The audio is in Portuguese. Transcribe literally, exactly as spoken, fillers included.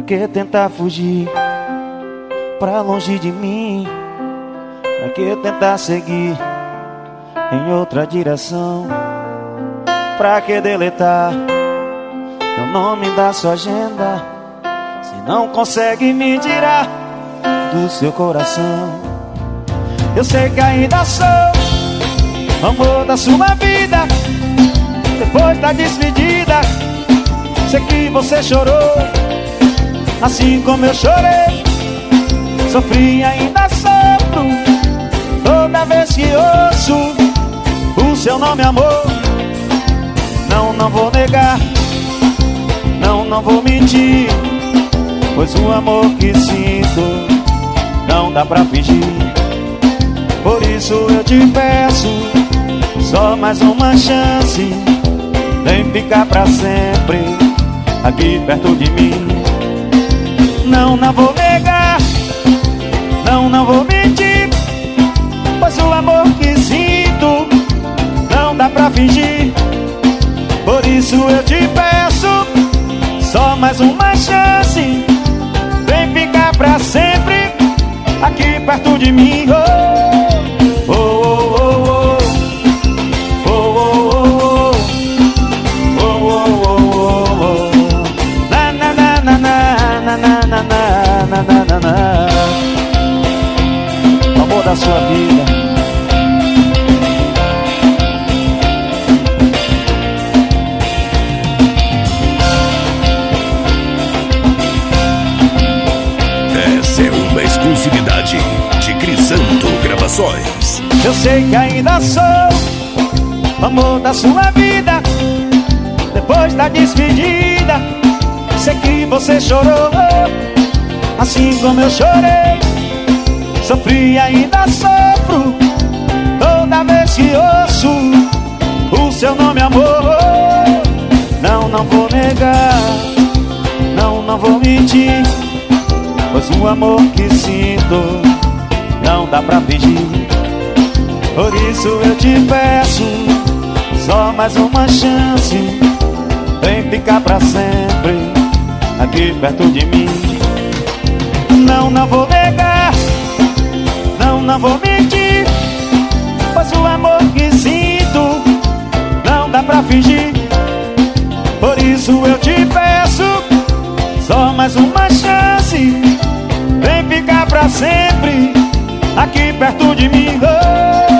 Pra que tentar fugir pra longe de mim? Pra que tentar seguir em outra direção? Pra que deletar meu nome da sua agenda, se não consegue me tirar do seu coração? Eu sei que ainda sou amor da sua vida. Depois da despedida, sei que você chorou, assim como eu chorei. Sofri e ainda sofro toda vez que ouço o seu nome, amor. Não, não vou negar, não, não vou mentir, pois o amor que sinto não dá pra fingir. Por isso eu te peço só mais uma chance, vem ficar pra sempre aqui perto de mim. Não, não vou negar, não, não vou mentir, pois o amor que sinto não dá pra fingir. Por isso eu te peço só mais uma chance, vem ficar pra sempre aqui perto de mim. Oh, oh, oh, oh, oh, oh, oh, oh, oh, oh, na na na na na na na na na na na. Amor da sua vida. Exclusividade de Crisanto Gravações. Eu sei que ainda sou amor da sua vida. Depois da despedida, sei que você chorou, assim como eu chorei. Sofri e ainda sofro toda vez que ouço o seu nome, amor. Não, não vou negar, não, não vou mentir, pois o amor que sinto não dá pra fingir. Por isso eu te peço só mais uma chance, vem ficar pra sempre aqui perto de mim. Não, não vou negar, não, não vou mentir, pois o amor que sinto não dá pra fingir. Por isso eu te peço só mais uma chance, vem ficar pra sempre aqui perto de mim. Oh!